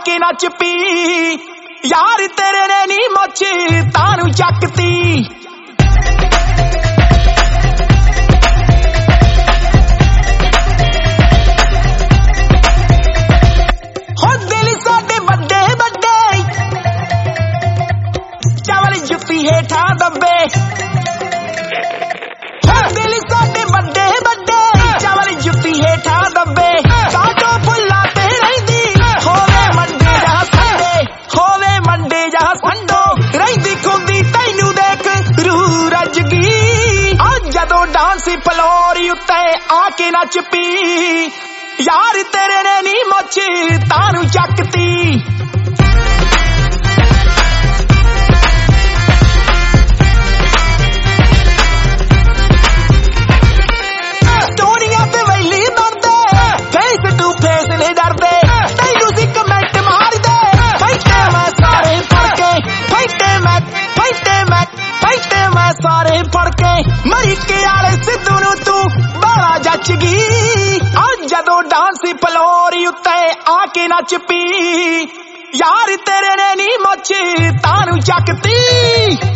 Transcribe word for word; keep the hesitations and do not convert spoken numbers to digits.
आके नच पी यार तेरे ने नी मुछ तानू चकती हो दिल साडे बड़े बड़े चावल जुत्ती हेठा दबे दिल साडे बड़े बड़े चावल जुत्ती हेठा दबे काटो फुल्ला ते रहिंदी होवे मंडे जा संडे होवे मंडे जा संडो रहिंदी खुंदी तैनू देख रूह रज गई अज जदों डांस फ्लोर उत्ते आके नच पी यार तेरे ने नी मुछ तानू चकती सारे फड़के मरीके आले सिद्धू नू तू बाला जच गई अज जदों डांस फ्लोर उत्ते आके नच पी यार तेरे ने नी मुछ तानू चकती।